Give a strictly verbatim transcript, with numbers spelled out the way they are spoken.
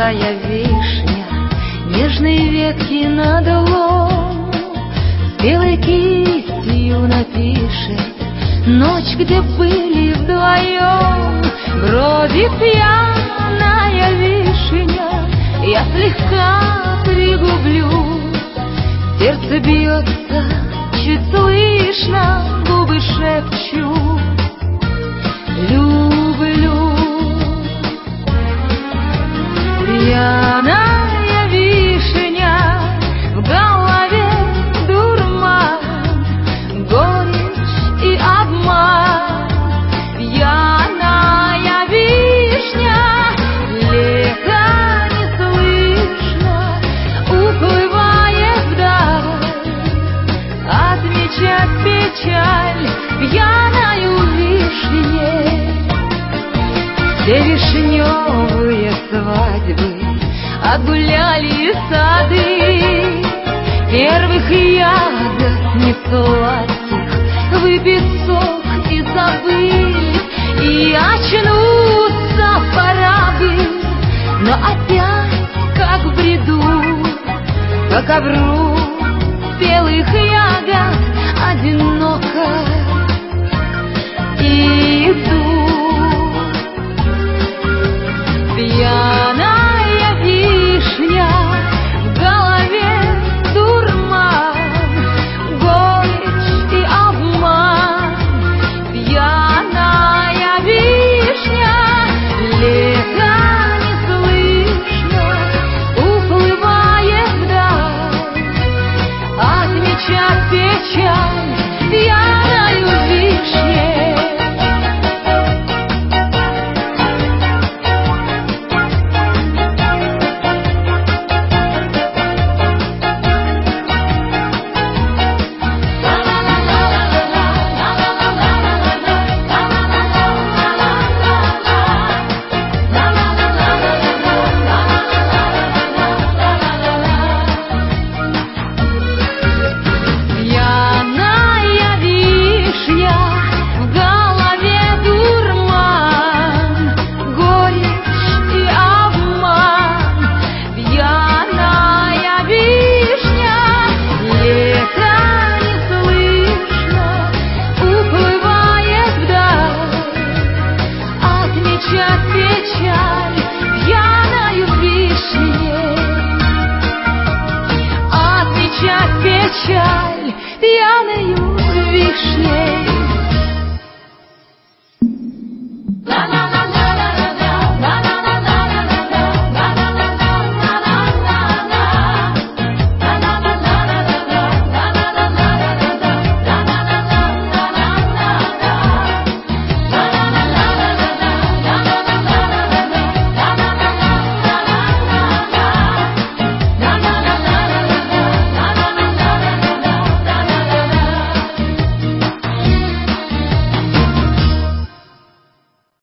молодая вишня, нежные ветки на долом, белой кистью напишет ночь, где были вдвоем. Бродит пьяная вишня, я слегка пригублю, сердце бьется, чуть слышно, губы шепчу: люблю. Пьяная вишня, в голове дурман, горечь и обман. Пьяная вишня, лето не слышно, уплывает вдаль, отмечать печаль пьяною вишне. Все вишневые свадьбы огуляли сады, первых ягод не сладких выпит сок и забыть, и очнуться пора бы, но опять, как в бреду, по ковру белых ягод одиноко иду.